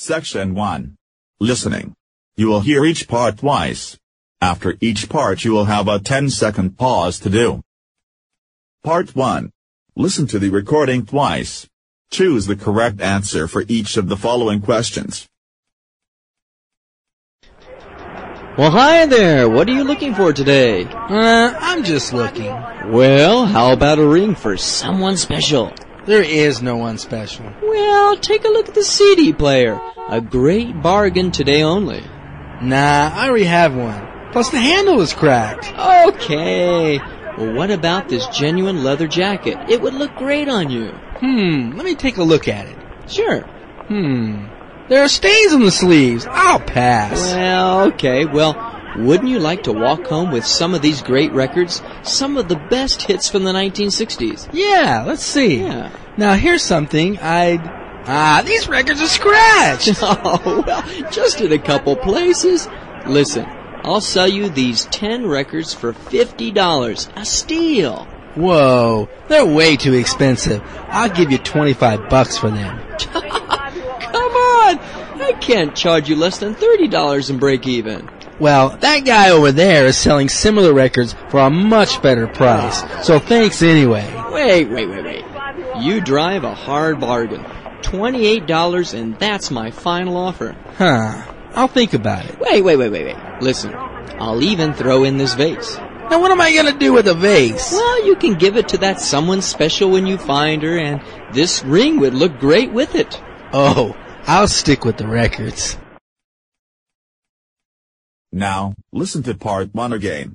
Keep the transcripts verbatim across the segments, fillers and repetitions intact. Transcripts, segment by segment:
Section one. Listening. You will hear each part twice. After each part you will have a ten second pause to do. Part one. Listen to the recording twice. Choose the correct answer for each of the following questions. Well, hi there. What are you looking for today? Uh, I'm just looking. Well, how about a ring for someone special? There is no one special. Well, take a look at the C D player. A great bargain today only. Nah, I already have one. Plus the handle is cracked. Okay. Well, what about this genuine leather jacket? It would look great on you. Hmm, let me take a look at it. Sure. Hmm, there are stains on the sleeves. I'll pass. Well, okay. Well, wouldn't you like to walk home with some of these great records? Some of the best hits from the nineteen sixties. Yeah, let's see. Yeah. Now here's something I'd... Ah, these records are scratched. Oh, well, just in a couple places. Listen, I'll sell you these ten records for fifty dollars. A steal. Whoa, they're way too expensive. I'll give you twenty-five bucks for them. Come on! I can't charge you less than thirty dollars and break even. Well, that guy over there is selling similar records for a much better price. So thanks anyway. Wait, wait, wait, wait. You drive a hard bargain. twenty-eight dollars, and that's my final offer. Huh. I'll think about it. Wait, wait, wait, wait, wait. Listen, I'll even throw in this vase. Now what am I going to do with a vase? Well, you can give it to that someone special when you find her, and this ring would look great with it. Oh, I'll stick with the records. Now, listen to part one again.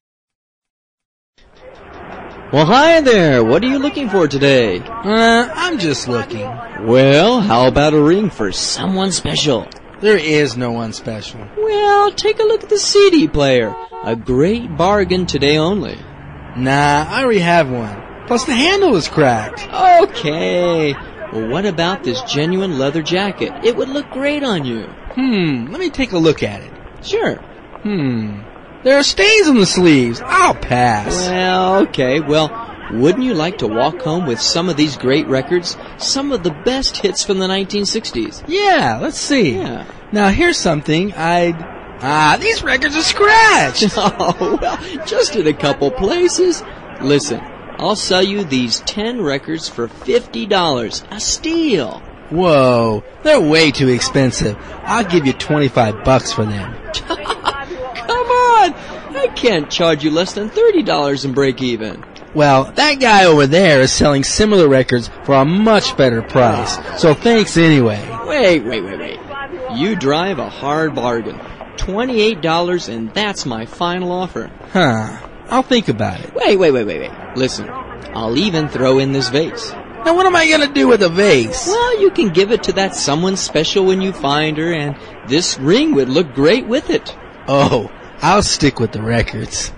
Well, hi there. What are you looking for today? Uh, I'm just looking. Well, how about a ring for someone special? There is no one special. Well, take a look at the C D player. A great bargain today only. Nah, I already have one. Plus the handle is cracked. Okay. Well, what about this genuine leather jacket? It would look great on you. Hmm, let me take a look at it. Sure. Hmm, there are stains on the sleeves. I'll pass. Well, okay. Well, wouldn't you like to walk home with some of these great records? Some of the best hits from the nineteen sixties. Yeah, let's see. Yeah. Now here's something I'd... Ah, these records are scratched. Oh, well, just in a couple places. Listen, I'll sell you these ten records for fifty dollars. A steal. Whoa, they're way too expensive. I'll give you twenty-five bucks for them. Come on! I can't charge you less than thirty dollars and break even. Well, that guy over there is selling similar records for a much better price. So thanks anyway. Wait, wait, wait, wait. You drive a hard bargain. twenty-eight dollars, and that's my final offer. Huh. I'll think about it. Wait, wait, wait, wait, wait. Listen, I'll even throw in this vase. Now what am I going to do with a vase? Well, you can give it to that someone special when you find her, and this ring would look great with it. Oh, I'll stick with the records.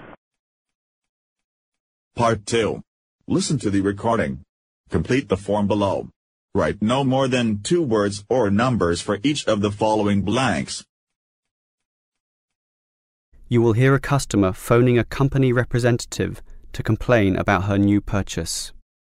Part two. Listen to the recording. Complete the form below. Write no more than two words or numbers for each of the following blanks. You will hear a customer phoning a company representative to complain about her new purchase.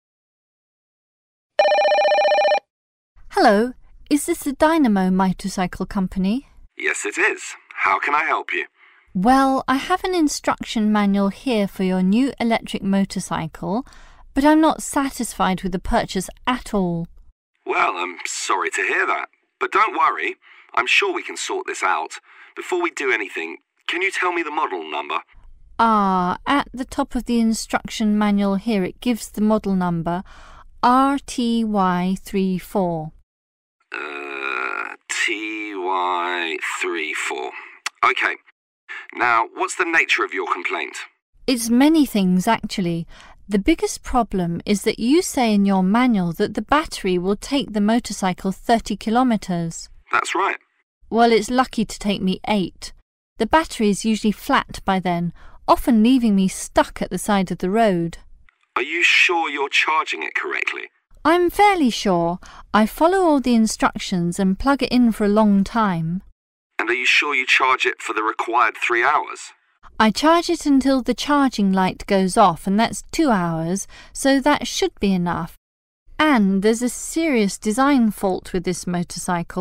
Hello, is this the Dynamo Motorcycle Company? Yes, it is. How can I help you? Well, I have an instruction manual here for your new electric motorcycle, but I'm not satisfied with the purchase at all. Well, I'm sorry to hear that. But don't worry. I'm sure we can sort this out. Before we do anything, can you tell me the model number? Ah, at the top of the instruction manual here it gives the model number R T Y thirty-four. Uh, T Y thirty-four. Okay. Now, what's the nature of your complaint? It's many things, actually. The biggest problem is that you say in your manual that the battery will take the motorcycle thirty kilometres. That's right. Well, it's lucky to take me eight. The battery is usually flat by then, often leaving me stuck at the side of the road. Are you sure you're charging it correctly? I'm fairly sure. I follow all the instructions and plug it in for a long time. And are you sure you charge it for the required three hours? I charge it until the charging light goes off, and that's two hours, so that should be enough. And there's a serious design fault with this motorcycle.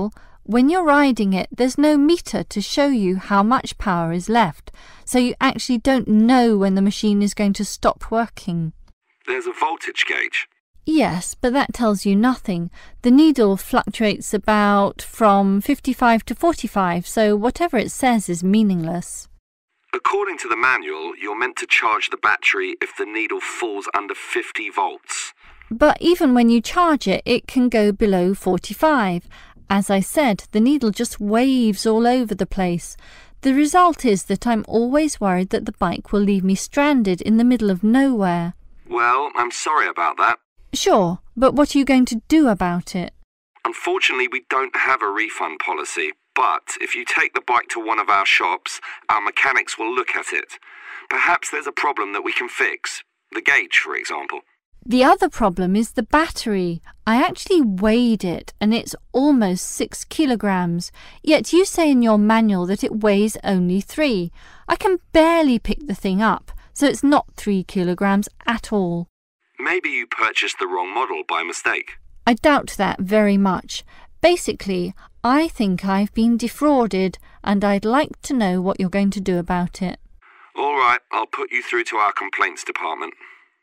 When you're riding it, there's no meter to show you how much power is left, so you actually don't know when the machine is going to stop working. There's a voltage gauge. Yes, but that tells you nothing. The needle fluctuates about from fifty-five to forty-five, so whatever it says is meaningless. According to the manual, you're meant to charge the battery if the needle falls under fifty volts. But even when you charge it, it can go below forty-five. As I said, the needle just waves all over the place. The result is that I'm always worried that the bike will leave me stranded in the middle of nowhere. Well, I'm sorry about that. Sure, but what are you going to do about it? Unfortunately, we don't have a refund policy, but if you take the bike to one of our shops, our mechanics will look at it. Perhaps there's a problem that we can fix. The gauge, for example. The other problem is the battery. I actually weighed it, and it's almost six kilograms, yet you say in your manual that it weighs only three. I can barely pick the thing up, so it's not three kilograms at all. Maybe you purchased the wrong model by mistake. I doubt that very much. Basically, I think I've been defrauded, and I'd like to know what you're going to do about it. All right, I'll put you through to our complaints department.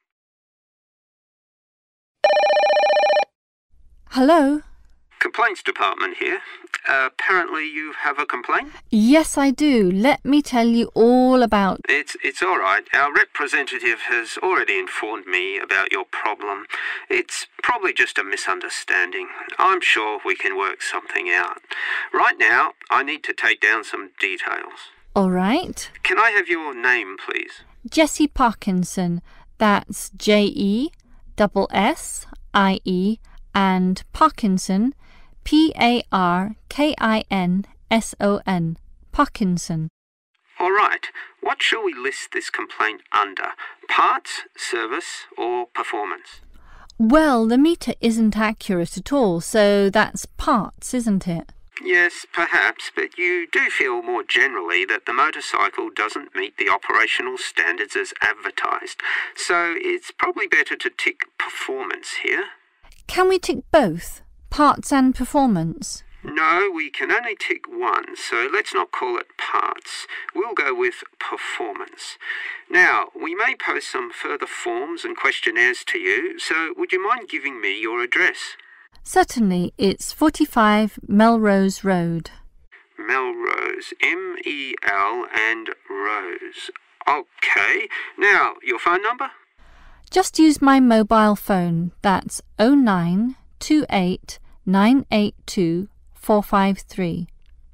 Hello? Complaints department here. Uh, apparently you have a complaint? Yes, I do. Let me tell you all about... It's it's all right. Our representative has already informed me about your problem. It's probably just a misunderstanding. I'm sure we can work something out. Right now, I need to take down some details. All right. Can I have your name, please? Jessie Parkinson. That's J E S S I E and Parkinson, P A R K I N S O N, Parkinson. All right. What shall we list this complaint under? Parts, service, or performance? Well, the meter isn't accurate at all, so that's parts, isn't it? Yes, perhaps, but you do feel more generally that the motorcycle doesn't meet the operational standards as advertised, so it's probably better to tick performance here. Can we tick both, parts and performance? No, we can only tick one, so let's not call it parts. We'll go with performance. Now, we may post some further forms and questionnaires to you, so would you mind giving me your address? Certainly, it's forty-five Melrose Road. Melrose, M E L and Rose. Okay. Now, your phone number? Just use my mobile phone. That's oh nine two eight nine eight two four five three.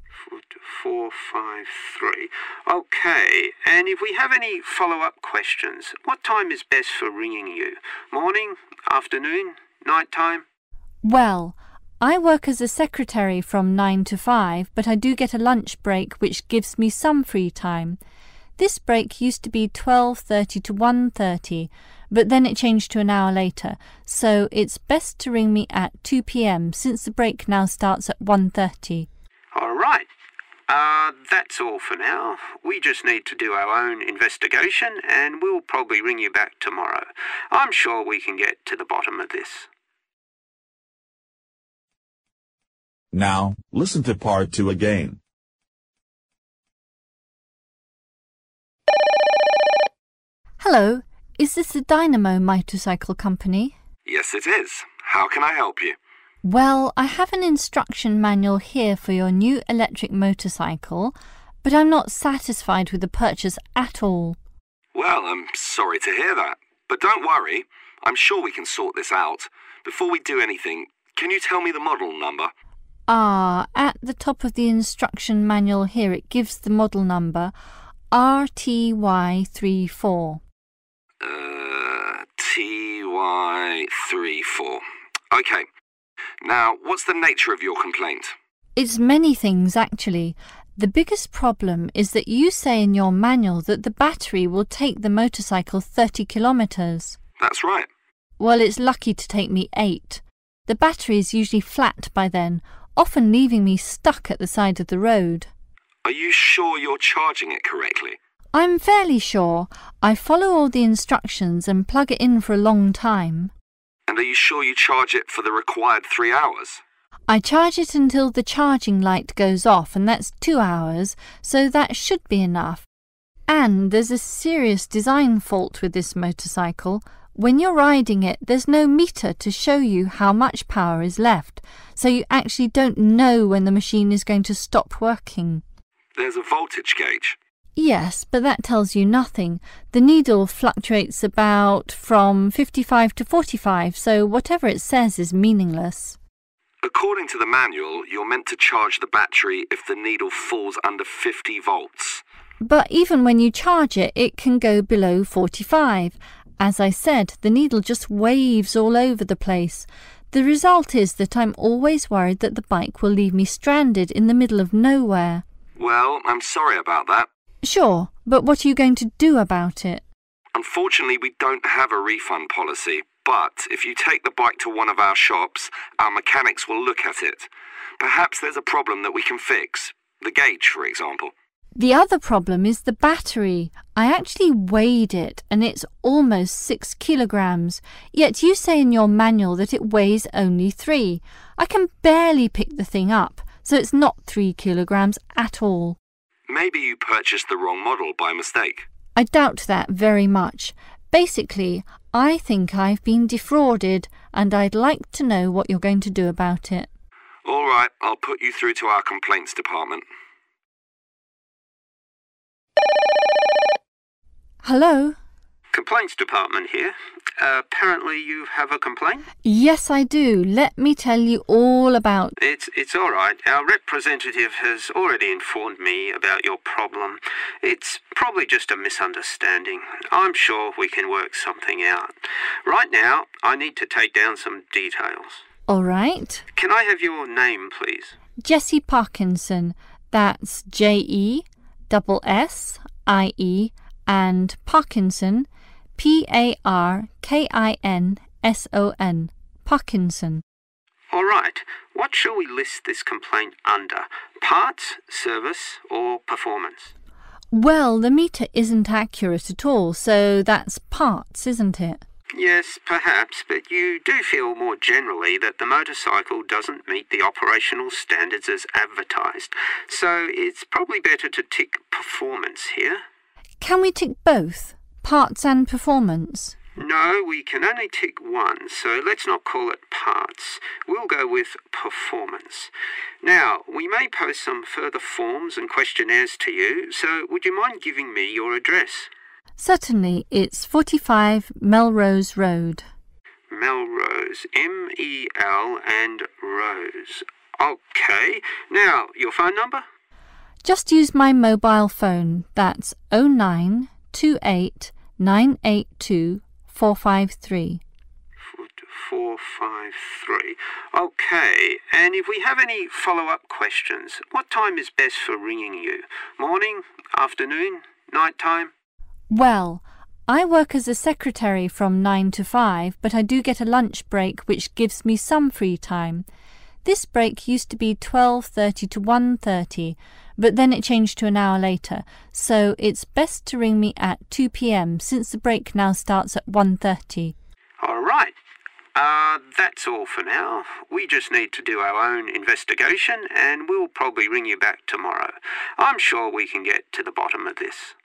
four five three. Okay, and if we have any follow-up questions, what time is best for ringing you? Morning, afternoon, night time? Well, I work as a secretary from nine to five, but I do get a lunch break which gives me some free time. This break used to be twelve thirty to one thirty, but then it changed to an hour later, so it's best to ring me at two p.m. since the break now starts at one thirty. All right. Uh, that's all for now. We just need to do our own investigation, and we'll probably ring you back tomorrow. I'm sure we can get to the bottom of this. Now, listen to part two again. Hello, is this the Dynamo Motorcycle Company? Yes, it is. How can I help you? Well, I have an instruction manual here for your new electric motorcycle, but I'm not satisfied with the purchase at all. Well, I'm sorry to hear that. But don't worry. I'm sure we can sort this out. Before we do anything, can you tell me the model number? Ah, at the top of the instruction manual here it gives the model number R T Y thirty-four. Uh, T Y thirty-four. Okay. Now, what's the nature of your complaint? It's many things, actually. The biggest problem is that you say in your manual that the battery will take the motorcycle thirty kilometres. That's right. Well, it's lucky to take me eight. The battery is usually flat by then, often leaving me stuck at the side of the road. Are you sure you're charging it correctly? I'm fairly sure. I follow all the instructions and plug it in for a long time. And are you sure you charge it for the required three hours? I charge it until the charging light goes off, and that's two hours, so that should be enough. And there's a serious design fault with this motorcycle. When you're riding it, there's no meter to show you how much power is left, so you actually don't know when the machine is going to stop working. There's a voltage gauge. Yes, but that tells you nothing. The needle fluctuates about from fifty-five to forty-five, so whatever it says is meaningless. According to the manual, you're meant to charge the battery if the needle falls under fifty volts. But even when you charge it, it can go below forty-five. As I said, the needle just waves all over the place. The result is that I'm always worried that the bike will leave me stranded in the middle of nowhere. Well, I'm sorry about that. Sure, but what are you going to do about it? Unfortunately, we don't have a refund policy, but if you take the bike to one of our shops, our mechanics will look at it. Perhaps there's a problem that we can fix. The gauge, for example. The other problem is the battery. I actually weighed it, and it's almost six kilograms. Yet you say in your manual that it weighs only three. I can barely pick the thing up, so it's not three kilograms at all. Maybe you purchased the wrong model by mistake. I doubt that very much. Basically, I think I've been defrauded, and I'd like to know what you're going to do about it. All right, I'll put you through to our complaints department. Hello? Complaints department here. Uh, apparently you have a complaint? Yes, I do. Let me tell you all about... It's it's all right. Our representative has already informed me about your problem. It's probably just a misunderstanding. I'm sure we can work something out. Right now, I need to take down some details. All right. Can I have your name, please? Jessie Parkinson. That's J E S S I E and Parkinson, P A R K I N S O N, Parkinson. All right. What shall we list this complaint under? Parts, service, or performance? Well, the meter isn't accurate at all, so that's parts, isn't it? Yes, perhaps, but you do feel more generally that the motorcycle doesn't meet the operational standards as advertised, so it's probably better to tick performance here. Can we tick both, parts and performance? No, we can only tick one, so let's not call it parts. We'll go with performance. Now, we may post some further forms and questionnaires to you, so would you mind giving me your address? Certainly, it's forty-five Melrose Road. Melrose, M E L and Rose. Okay. Now, your phone number? Just use my mobile phone. That's oh nine two eight nine eight two four five three. four five three. Okay, and if we have any follow-up questions, what time is best for ringing you? Morning, afternoon, night time? Well, I work as a secretary from nine to five, but I do get a lunch break which gives me some free time. This break used to be twelve thirty to one thirty, but then it changed to an hour later, so it's best to ring me at two p.m. since the break now starts at one thirty. All right. Uh, that's all for now. We just need to do our own investigation, and we'll probably ring you back tomorrow. I'm sure we can get to the bottom of this.